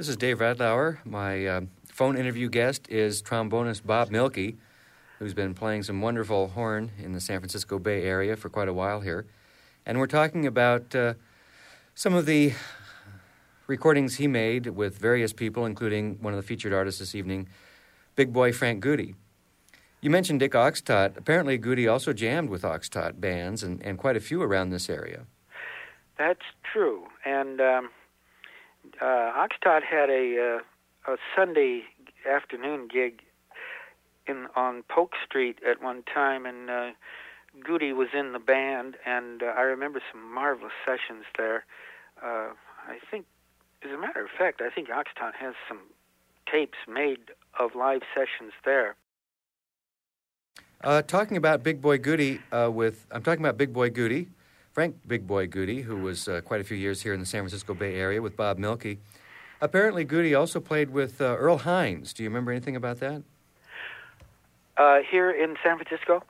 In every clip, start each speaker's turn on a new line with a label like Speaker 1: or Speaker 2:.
Speaker 1: This is Dave Radlauer. My phone interview guest is trombonist Bob Mielke, who's been playing some wonderful horn in the San Francisco Bay Area for quite a while here. And we're talking about some of the recordings he made with various people, including one of the featured artists this evening, Big Boy Frank Goody. You mentioned Dick Oxtott. Apparently Goody also jammed with Oxtott bands and quite a few around this area.
Speaker 2: That's true. And Oxtott had a Sunday afternoon gig on Polk Street at one time, and Goody was in the band, and I remember some marvelous sessions there. I think, as a matter of fact, I think Oxtott has some tapes made of live sessions there.
Speaker 1: Talking about Big Boy Goody, I'm talking about Big Boy Goody, Frank Big Boy Goody, who was quite a few years here in the San Francisco Bay Area with Bob Mielke. Apparently, Goody also played with Earl Hines. Do you remember anything about that?
Speaker 2: Here in San Francisco?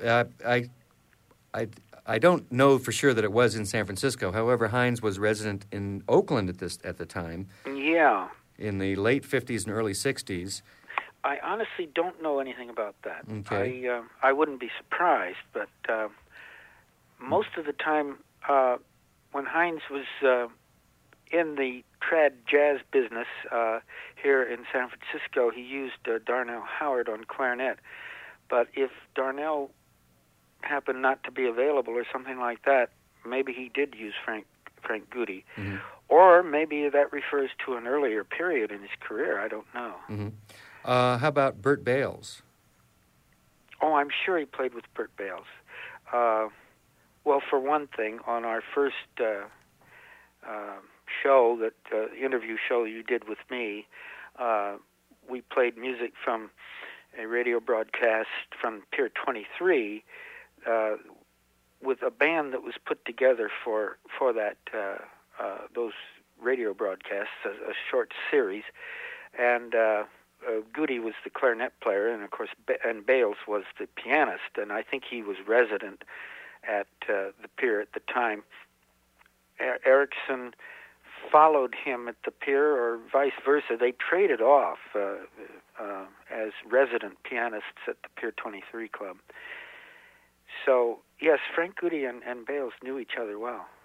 Speaker 1: I don't know for sure that it was in San Francisco. However, Hines was resident in Oakland at the time.
Speaker 2: Yeah.
Speaker 1: In the late 50s and early 60s.
Speaker 2: I honestly don't know anything about that.
Speaker 1: Okay.
Speaker 2: I wouldn't be surprised, but most of the time when Hines was in the trad jazz business here in San Francisco, he used Darnell Howard on clarinet. But if Darnell happened not to be available or something like that, maybe he did use Frank Goody. Mm-hmm. Or maybe that refers to an earlier period in his career. I don't know.
Speaker 1: Mm-hmm. How about Bert Bales?
Speaker 2: Oh, I'm sure he played with Bert Bales. Well, for one thing, on our first interview show you did with me, we played music from a radio broadcast from Pier 23 with a band that was put together for that those radio broadcasts, a short series, and Goody was the clarinet player, and of course, and Bales was the pianist, and I think he was resident at the Pier at the time. Erickson followed him at the Pier, or vice versa. They traded off as resident pianists at the Pier 23 Club. So, yes, Frank Goody and Bales knew each other well.